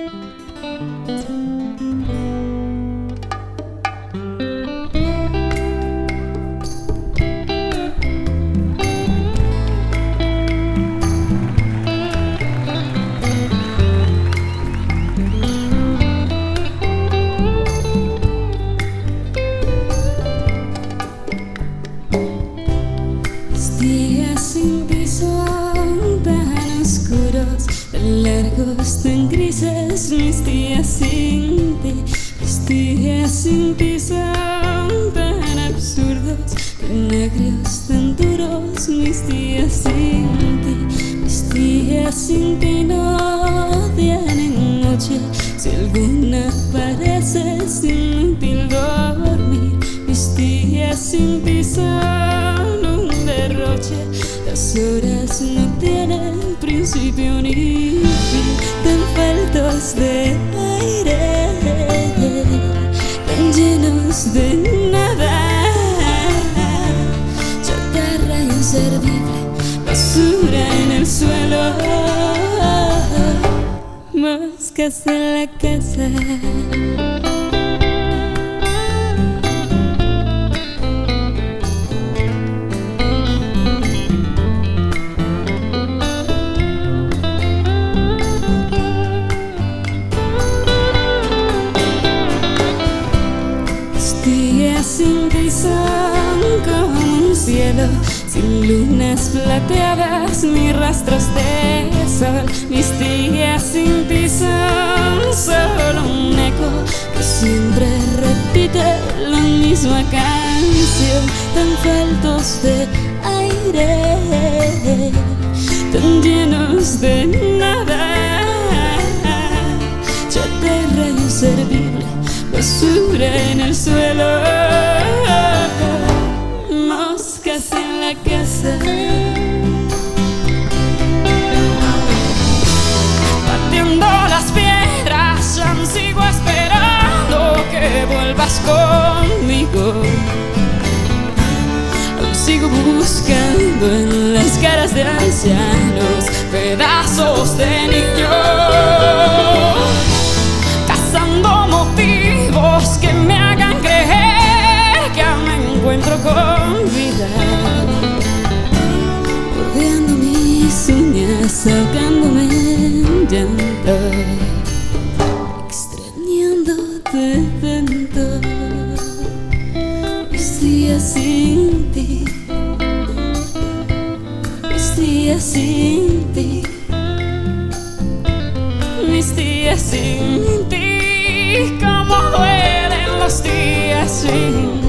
Sin ti son tan oscuros, tan largos, tan grises. Mis días sin ti, mis días sin ti son tan absurdos, tan agrios, tan duros. Mis días sin ti, mis días sin ti no tienen noche. Si alguna parece inútil dormir, mis días sin ti son un derroche. Las horas no tienen principio ni fin, tan faltos de aire, tan llenos de nada. Chatarra inservible, basura en el suelo, moscas en la casa. Sin ti son como un cielo, sin lunas plateadas ni rastros de sol. Mis días sin ti son solo un eco que siempre repite la misma canción, tan faltos de aire, tan llenos de nada. Chatarra inservible, basura en el suelo, moscas en la casa. Batiendo las piedras, aún sigo esperando que vuelvas conmigo. Aún sigo buscando en las caras de ancianos pedazos de niños, cazando motivos que me hagan creer que aún me encuentro con vida, bordeando mis uñas, ahogándome en llanto, extrañándote tanto. Mis días sin ti, mis días sin ti, mis días sin ti. Cómo duelen los días sin